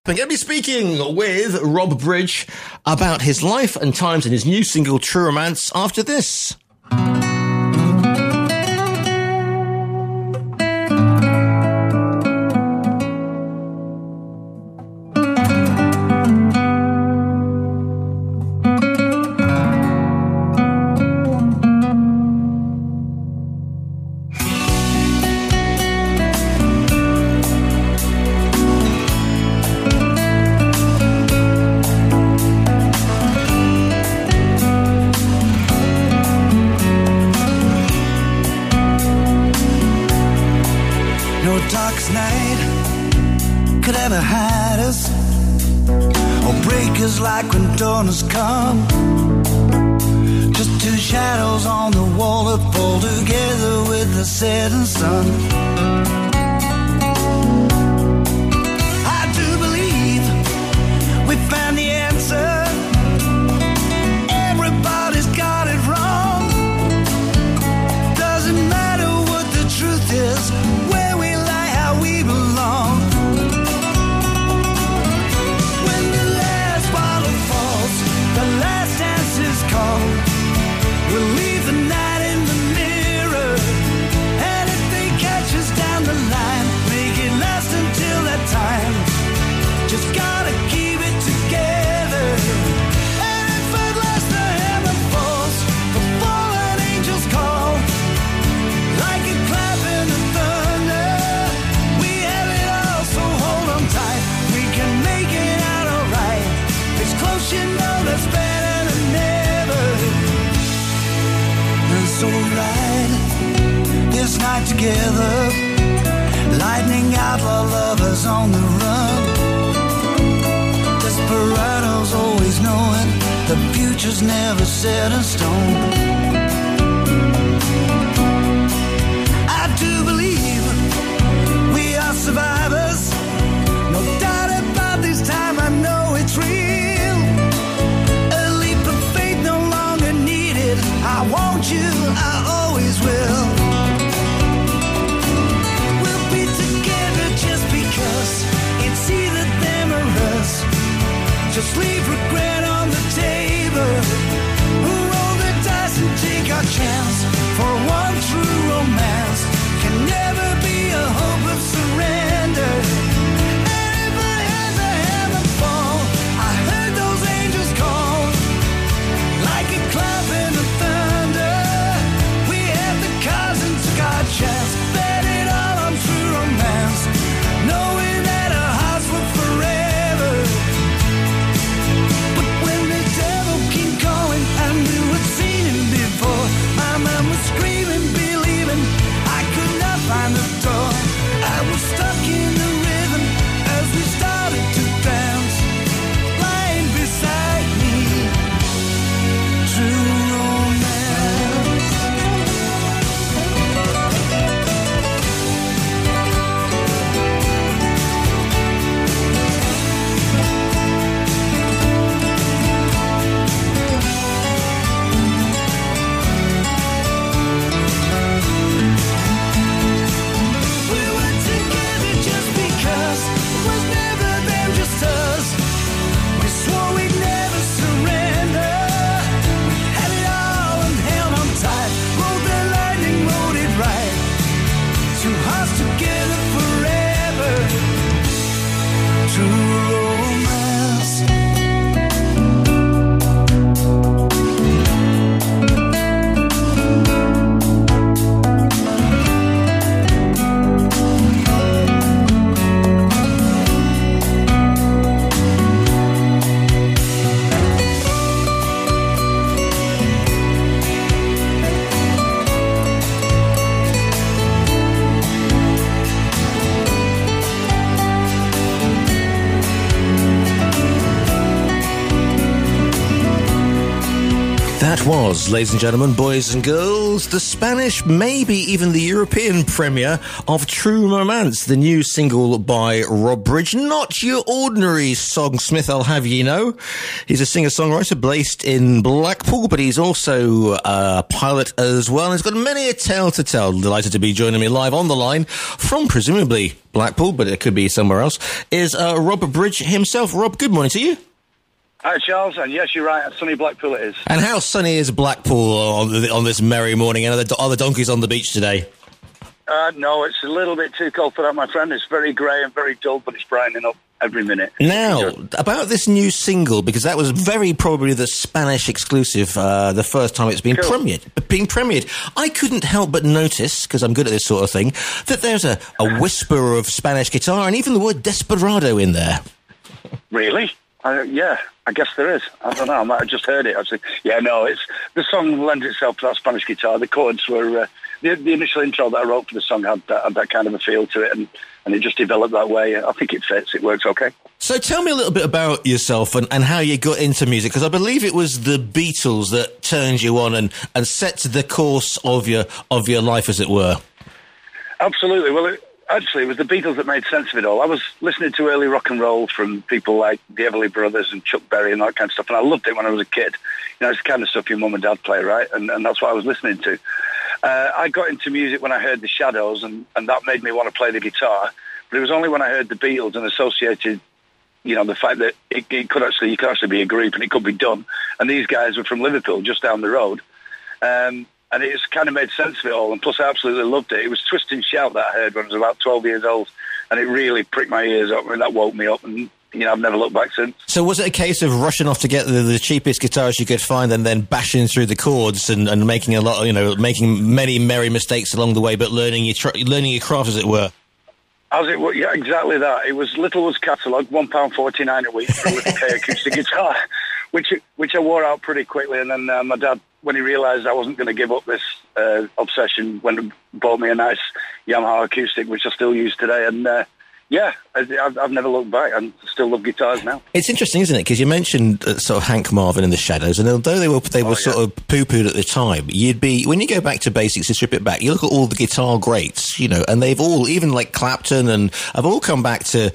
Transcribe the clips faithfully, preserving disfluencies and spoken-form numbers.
I'm going to be speaking with Rob Bridge about his life and times in his new single, True Romance, after this. Come, just two shadows on the wall that fall together with the setting sun. I do believe we found the answer. Everybody's got it wrong. Doesn't matter what the truth is, where we lie, how we belong. The last dance is called. We'll leave the night in the mirror, and if they catch us down the line, make it last until that time. Just gotta keep it together. And if at last the hammer falls, the fallen angels call, like a clap in the thunder. We have it all, so hold on tight. We can make it out alright. It's close, you know. That's better than never. That's alright. This night together, lightning out while lovers on the run. Desperados always knowing the future's never set in stone. I do believe we are survivors. No doubt about this time, I know it's real. I want you, I always will. We'll be together just because it's either them or us. Just leave regret on the table. Roll the dice and take our chance for one true romance. Can never be a hope of surrender. And if I had the hammer fall, I heard those angels call, like a clap in the chance, bet it all on true romance, knowing that our hearts were forever. But when the devil came calling, I knew I'd seen him before. My mind was screaming, believing I could not find the door. That was, ladies and gentlemen, boys and girls, the Spanish, maybe even the European premiere of True Romance, the new single by Rob Bridge. Not your ordinary songsmith, I'll have you know. He's a singer-songwriter based in Blackpool, but he's also a pilot as well. He's got many a tale to tell. Delighted to be joining me live on the line from presumably Blackpool, but it could be somewhere else, is uh, Rob Bridge himself. Rob, good morning to you. Hi, Charles, and yes, you're right, sunny Blackpool it is. And how sunny is Blackpool on, the, on this merry morning? And are the, are the donkeys on the beach today? Uh, no, it's a little bit too cold for that, my friend. It's very grey and very dull, but it's brightening up every minute. Now, about this new single, because that was very probably the Spanish exclusive, uh, the first time it's been cool. premiered. Being premiered, I couldn't help but notice, because I'm good at this sort of thing, that there's a, a whisper of Spanish guitar and even the word desperado in there. Really? Uh, yeah, I guess there is. I don't know. I might have just heard it. Actually, yeah, no. It's the song lends itself to that Spanish guitar. The chords were uh, the, the initial intro that I wrote for the song had that, had that kind of a feel to it, and, and it just developed that way. I think it fits. It works okay. So tell me a little bit about yourself and, and how you got into music, because I believe it was the Beatles that turned you on and, and set the course of your of your life, as it were. Absolutely. Well. It, Actually, it was the Beatles that made sense of it all. I was listening to early rock and roll from people like the Everly Brothers and Chuck Berry and that kind of stuff, and I loved it when I was a kid. You know, it's the kind of stuff your mum and dad play, right? And, and that's what I was listening to. Uh, I got into music when I heard the Shadows, and, and that made me want to play the guitar. But it was only when I heard the Beatles and associated, you know, the fact that it, it could actually, you could actually be a group and it could be done. And these guys were from Liverpool, just down the road. Um, And it's kind of made sense of it all. And plus, I absolutely loved it. It was Twist and Shout that I heard when I was about twelve years old. And it really pricked my ears up. And that woke me up. And, you know, I've never looked back since. So was it a case of rushing off to get the, the cheapest guitars you could find and then bashing through the chords and, and making a lot, you know, making many merry mistakes along the way, but learning your, tr- learning your craft, as it were? As it were, yeah, exactly that. It was Littlewood's catalogue, one pound forty-nine a week for a little K acoustic guitar, which, which I wore out pretty quickly. And then uh, my dad, when he realised I wasn't going to give up this uh, obsession, went and bought me a nice Yamaha acoustic, which I still use today. And uh, yeah, I, I've, I've never looked back. I still love guitars now. It's interesting, isn't it? Because you mentioned uh, sort of Hank Marvin and the Shadows, and although they were they were oh, yeah. sort of poo-pooed at the time, you'd be when you go back to basics, you strip it back, you look at all the guitar greats, you know, and they've all, even like Clapton, and have all come back to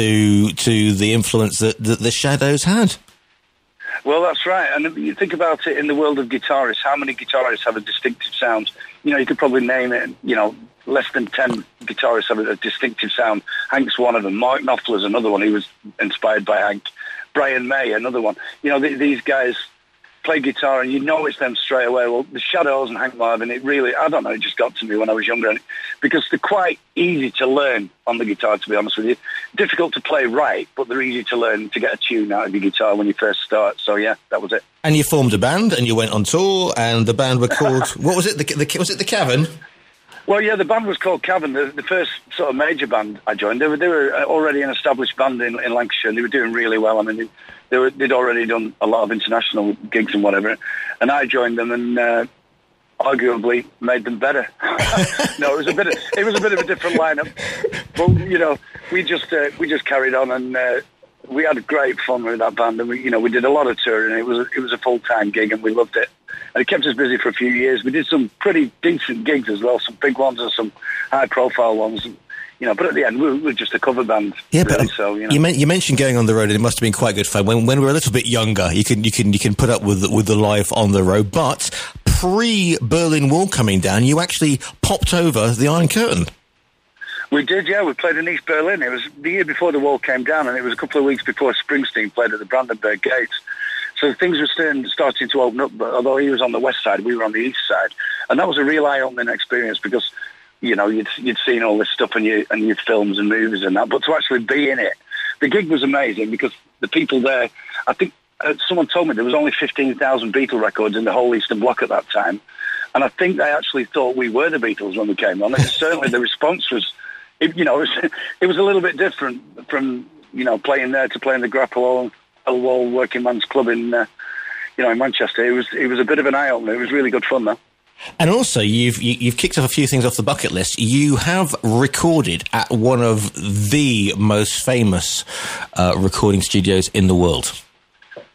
to to the influence that, that the Shadows had. Well, that's right. And you think about it in the world of guitarists, how many guitarists have a distinctive sound? You know, you could probably name it, you know, less than ten guitarists have a distinctive sound. Hank's one of them. Mark Knopfler's another one. He was inspired by Hank. Brian May, another one. You know, th- these guys play guitar and you know it's them straight away. Well, the Shadows and Hank Marvin, it really, I don't know, it just got to me when I was younger. Because they're quite easy to learn on the guitar, to be honest with you. Difficult to play right, but they're easy to learn to get a tune out of your guitar when you first start. So, yeah, that was it. And you formed a band and you went on tour, and the band were called, what was it? The, the, was it The Cavern? Well, yeah, the band was called Cavern. The, the first sort of major band I joined, they were, they were already an established band in, in Lancashire, and they were doing really well. I mean, they, they were, they'd already done a lot of international gigs and whatever, and I joined them and uh, arguably made them better. No, it was a bit of, it was a bit of a different lineup, but you know, we just uh, we just carried on, and uh, we had great fun with that band, and we, you know, we did a lot of touring. It was it was a full time gig, and we loved it. And it kept us busy for a few years. We did some pretty decent gigs as well, some big ones and some high-profile ones. You know, but at the end, we were, we were just a cover band. Yeah, really, but so, you know. you, men- you mentioned going on the road, and it must have been quite good fun. When when we were a little bit younger, you can you can you can put up with with the life on the road. But pre-Berlin Wall coming down, you actually popped over the Iron Curtain. We did, yeah. We played in East Berlin. It was the year before the wall came down, and it was a couple of weeks before Springsteen played at the Brandenburg Gate. So things were starting, starting to open up, but although he was on the west side, we were on the east side. And that was a real eye-opening experience because, you know, you'd you'd seen all this stuff in your, in your films and movies and that, but to actually be in it, the gig was amazing because the people there, I think uh, someone told me there was only fifteen thousand Beatle records in the whole Eastern Bloc at that time. And I think they actually thought we were the Beatles when we came on. And certainly the response was, it, you know, it was, it was a little bit different from, you know, playing there to playing the Grapple Wall Working Man's Club in, uh, you know, in Manchester. It was it was a bit of an eye opener. It was really good fun, though. And also, you've you, you've kicked off a few things off the bucket list. You have recorded at one of the most famous uh, recording studios in the world.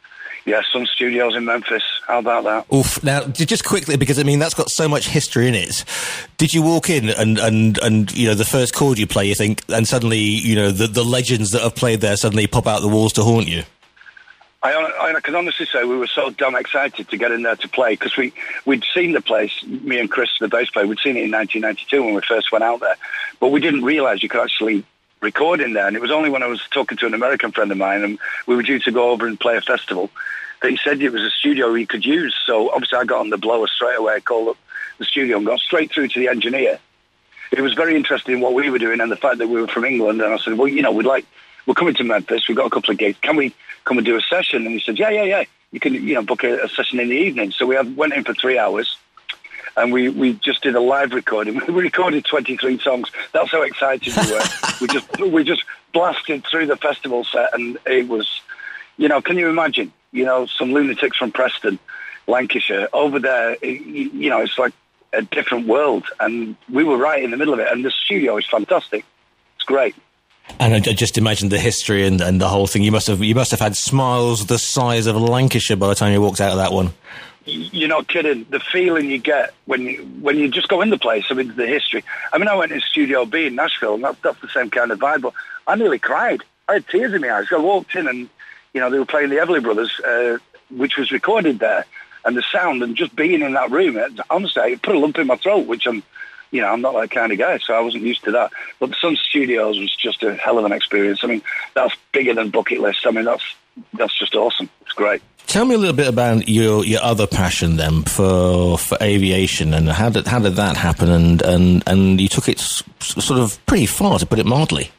Yeah, Sun Studios in Memphis. How about that? Oof. Now, just quickly, because I mean that's got so much history in it. Did you walk in and and and you know the first chord you play, you think, and suddenly you know the the legends that have played there suddenly pop out the walls to haunt you? I, I can honestly say we were so damn excited to get in there to play because we we'd seen the place. Me and Chris, the bass player, we'd seen it in nineteen ninety-two when we first went out there, but we didn't realise you could actually record in there. And it was only when I was talking to an American friend of mine, and we were due to go over and play a festival, that he said it was a studio he could use. So obviously I got on the blower straight away, called up the studio and got straight through to the engineer. It was very interested in what we were doing and the fact that we were from England. And I said, well, you know, we'd like, we're coming to Memphis. We've got a couple of gigs. Can we come and do a session? And he said, yeah, yeah, yeah. You can, you know, book a, a session in the evening. So we had, went in for three hours and we, we just did a live recording. We recorded twenty-three songs. That's how excited we were. we just, we just blasted through the festival set and it was, you know, can you imagine? You know, some lunatics from Preston, Lancashire, over there, you know, it's like a different world. And we were right in the middle of it. And the studio is fantastic. It's great. And I just imagine the history and, and the whole thing. You must have you must have had smiles the size of Lancashire by the time you walked out of that one. You're not kidding. The feeling you get when you, when you just go in the place, I mean, the history. I mean, I went in Studio B in Nashville, and that's, that's the same kind of vibe, but I nearly cried. I had tears in my eyes. I walked in and, you know, they were playing the Everly Brothers, uh, which was recorded there, and the sound and just being in that room, it, honestly, it put a lump in my throat, which I'm, you know, I'm not that kind of guy, so I wasn't used to that. But the Sun Studios was just a hell of an experience. I mean, that's bigger than Bucket List. I mean, that's that's just awesome. It's great. Tell me a little bit about your, your other passion then for for aviation, and how did how did that happen? And and, and you took it s- sort of pretty far, to put it mildly.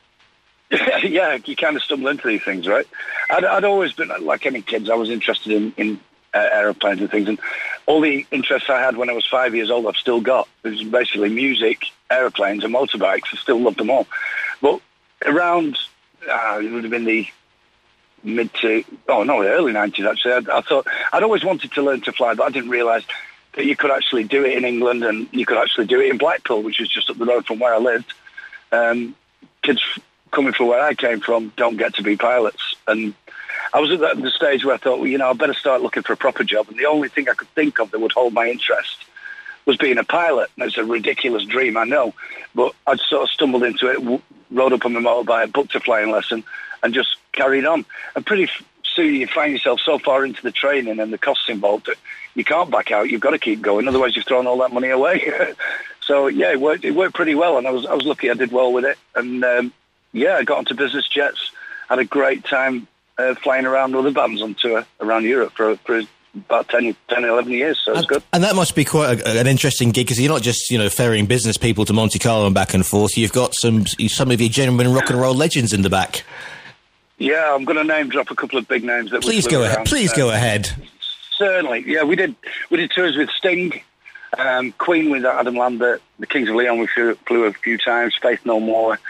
Yeah, you kind of stumble into these things, right? I'd, I'd always been, like any kids, I was interested in, in uh, aeroplanes and things, and all the interests I had when I was five years old, I've still got. It was basically music, aeroplanes, and motorbikes. I still love them all. But around, uh, it would have been the mid to, oh no, the early nineties actually, I, I thought, I'd always wanted to learn to fly, but I didn't realise that you could actually do it in England, and you could actually do it in Blackpool, which is just up the road from where I lived. Um, kids coming from where I came from don't get to be pilots, and I was at the, the stage where I thought, well, you know, I better start looking for a proper job, and the only thing I could think of that would hold my interest was being a pilot. And it's a ridiculous dream, I know, but I'd sort of stumbled into it, w- rode up on my motorbike, booked a flying lesson, and just carried on. And pretty f- soon you find yourself so far into the training and the costs involved that you can't back out. You've got to keep going, otherwise you've thrown all that money away. So yeah, it worked. It worked pretty well, and I was I was lucky. I did well with it, and um, yeah, I got onto business jets. Had a great time uh, flying around with other bands on tour around Europe for for about ten, ten, eleven years. So it's and, good. And that must be quite a, an interesting gig, because you're not just, you know, ferrying business people to Monte Carlo and back and forth. You've got some some of your genuine rock and roll legends in the back. Yeah, I'm going to name drop a couple of big names that. Please go ahead. Please uh, go ahead. Certainly, yeah. We did we did tours with Sting, um, Queen with Adam Lambert, the Kings of Leon. We flew, flew a few times. Faith No More.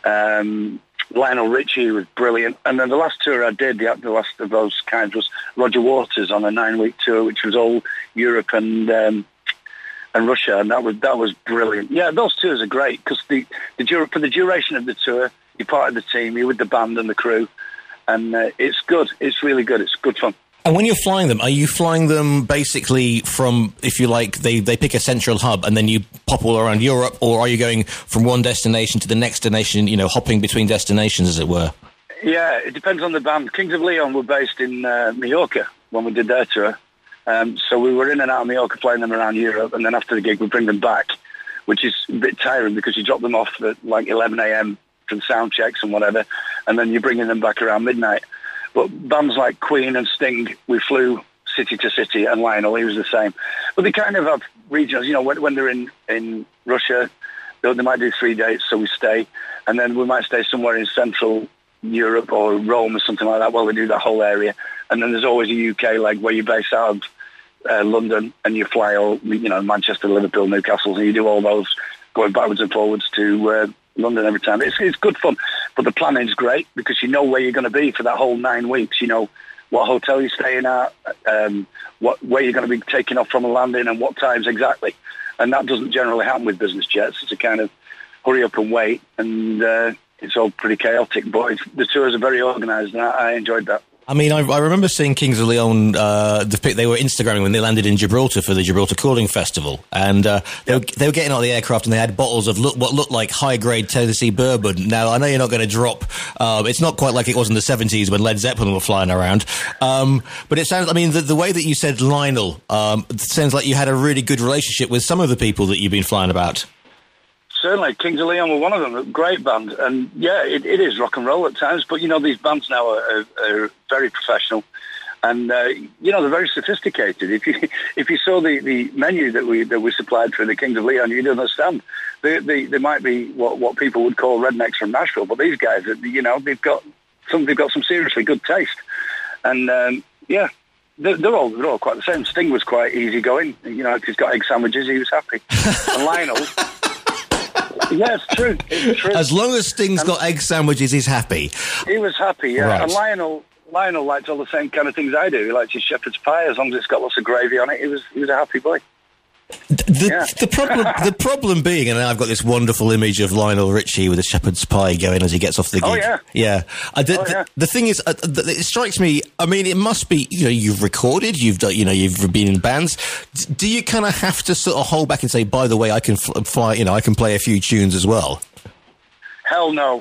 Um, Lionel Richie was brilliant, and then the last tour I did, the, the last of those kinds, was Roger Waters on a nine-week tour, which was all Europe and um, and Russia, and that was that was brilliant. Yeah, those tours are great because the the dur- for the duration of the tour, you're part of the team, you're with the band and the crew, and uh, it's good. It's really good. It's good fun. And when you're flying them, are you flying them basically from, if you like, they, they pick a central hub and then you pop all around Europe, or are you going from one destination to the next destination, you know, hopping between destinations, as it were? Yeah, it depends on the band. Kings of Leon were based in uh, Mallorca when we did their tour. Um, so we were in and out of Mallorca flying them around Europe, and then after the gig we bring them back, which is a bit tiring because you drop them off at like eleven a.m. from sound checks and whatever, and then you're bringing them back around midnight. But bands like Queen and Sting, we flew city to city, and Lionel, he was the same. But they kind of have regions, you know, when, when they're in, in Russia, they, they might do three dates, so we stay. And then we might stay somewhere in Central Europe or Rome or something like that while we do that whole area. And then there's always a U K leg where you base out of uh, London and you fly all, you know, Manchester, Liverpool, Newcastle, and you do all those going backwards and forwards to uh, London every time. It's, it's good fun, but the planning's great because you know where you're going to be for that whole nine weeks. You know what hotel you're staying at, um, what where you're going to be taking off from a landing, and what times exactly. And that doesn't generally happen with business jets. It's a kind of hurry up and wait, and uh, it's all pretty chaotic. But it's, the tours are very organised, and I, I enjoyed that. I mean, I, I remember seeing Kings of Leon, uh, the, they were Instagramming when they landed in Gibraltar for the Gibraltar Calling Festival. And uh, they, yep. were, they were getting out of the aircraft and they had bottles of look, what looked like high-grade Tennessee bourbon. Now, I know you're not going to drop... Uh, it's not quite like it was in the seventies when Led Zeppelin were flying around. Um, but it sounds... I mean, the, the way that you said Lionel, um, it sounds like you had a really good relationship with some of the people that you've been flying about. Certainly, Kings of Leon were one of them. A great band, and yeah, it, it is rock and roll at times. But you know, these bands now are, are, are very professional, and uh, you know, they're very sophisticated. If you if you saw the, the menu that we that we supplied for the Kings of Leon, you'd understand. They, they they might be what what people would call rednecks from Nashville, but these guys, you know, they've got some they've got some seriously good taste, and um, yeah. They're, they're all they're all quite the same. Sting was quite easygoing. You know, if he's got egg sandwiches, he was happy. And Lionel. Yeah, it's true. It's true. As long as Sting's and got egg sandwiches, he's happy. He was happy, yeah. Right. And Lionel, Lionel liked all the same kind of things I do. He liked his shepherd's pie, as long as it's got lots of gravy on it. He was he was a happy boy. The, yeah. the problem, the problem being, and I've got this wonderful image of Lionel Richie with a shepherd's pie going as he gets off the gig. Oh yeah, yeah. Uh, the, oh, yeah. The, the thing is, uh, the, it strikes me. I mean, it must be. You know, you've recorded, you've done, you know, you've been in bands. Do you kind of have to sort of hold back and say, by the way, I can fl- fly. You know, I can play a few tunes as well. Hell no,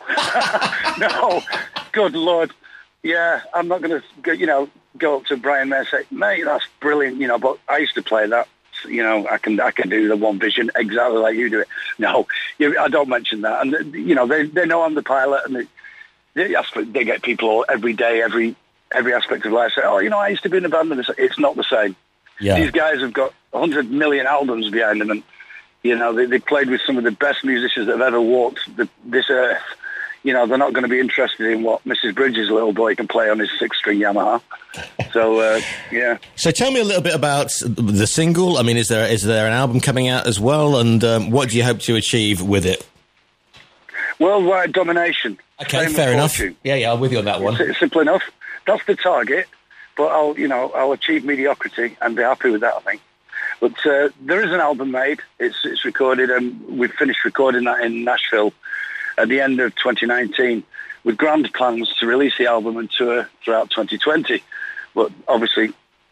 no. Good Lord, yeah. I'm not going to, you know, go up to Brian May and say, mate, that's brilliant. You know, but I used to play that. You know, I can I can do the One Vision exactly like you do it. No, you, I don't mention that. And, you know, they they know I'm the pilot, and they, they, they get people all, every day, every every aspect of life say, oh, you know, I used to be in a band, and it's not the same. Yeah. These guys have got one hundred million albums behind them, and, you know, they, they played with some of the best musicians that have ever walked the, this earth. You know, they're not going to be interested in what Missus Bridges' little boy can play on his six-string Yamaha. So, uh, yeah. So tell me a little bit about the single. I mean, is there is there an album coming out as well? And um, what do you hope to achieve with it? Worldwide domination. Okay, fair enough. Yeah, yeah, I'm with you on that one. It's simple enough. That's the target. But I'll, you know, I'll achieve mediocrity and be happy with that, I think. But uh, there is an album made. It's it's recorded, and we've finished recording that in Nashville at the end of twenty nineteen, with grand plans to release the album and tour throughout twenty twenty. But obviously,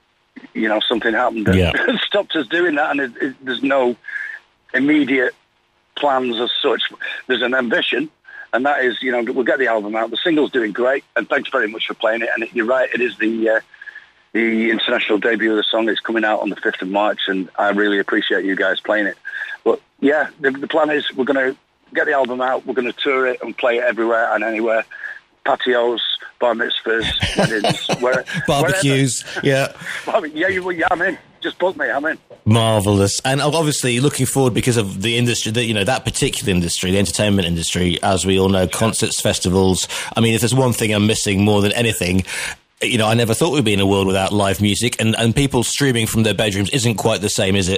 you know, something happened that yeah. stopped us doing that, and it, it, there's no immediate plans as such. There's an ambition, and that is, you know, we'll get the album out. The single's doing great, and thanks very much for playing it. And it, you're right, it is the uh, the international debut of the song. It's coming out on the fifth of March, and I really appreciate you guys playing it. But yeah, the, the plan is we're going to get the album out, we're going to tour it and play it everywhere and anywhere. Patios, bar mitzvahs, weddings, where, barbecues, wherever. yeah. yeah, you, yeah, I'm in. Just book me, I'm in. Marvellous. And obviously looking forward because of the industry, that, you know, that particular industry, the entertainment industry, as we all know, concerts, festivals. I mean, if there's one thing I'm missing more than anything, you know, I never thought we'd be in a world without live music, and, and people streaming from their bedrooms isn't quite the same, is it?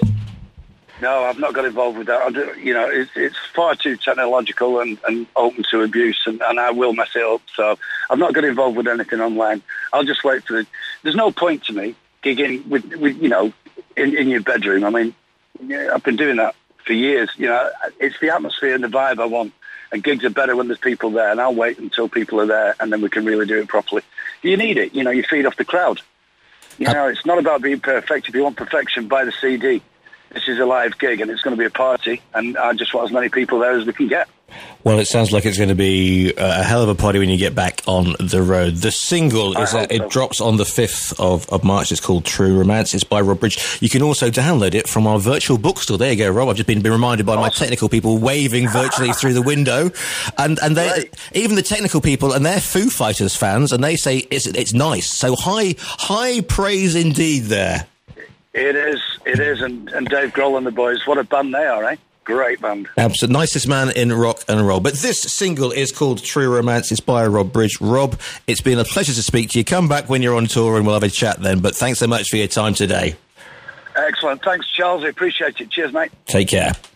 No, I've not got involved with that. I do, you know, it's, it's far too technological and, and open to abuse, and, and I will mess it up. So I've not got involved with anything online. I'll just wait for the... There's no point to me gigging with, with you know, in, in your bedroom. I mean, yeah, I've been doing that for years. You know, it's the atmosphere and the vibe I want. And gigs are better when there's people there, and I'll wait until people are there, and then we can really do it properly. You need it. You know, you feed off the crowd. You know, it's not about being perfect. If you want perfection, buy the C D. This is a live gig, and it's going to be a party, and I just want as many people there as we can get. Well, it sounds like it's going to be a hell of a party when you get back on the road. The single, is that it so. drops on the fifth of, of March. It's called True Romance. It's by Rob Bridge. You can also download it from our virtual bookstore. There you go, Rob. I've just been, been reminded by awesome. my technical people waving virtually through the window. And and they right. even the technical people, and they're Foo Fighters fans, and they say it's it's nice. So high high praise indeed there. It is, it is, and, and Dave Grohl and the boys, what a band they are, eh? Great band. Absolutely. Nicest man in rock and roll. But this single is called True Romance. It's by Rob Bridge. Rob, it's been a pleasure to speak to you. Come back when you're on tour and we'll have a chat then. But thanks so much for your time today. Excellent. Thanks, Charles. I appreciate it. Cheers, mate. Take care.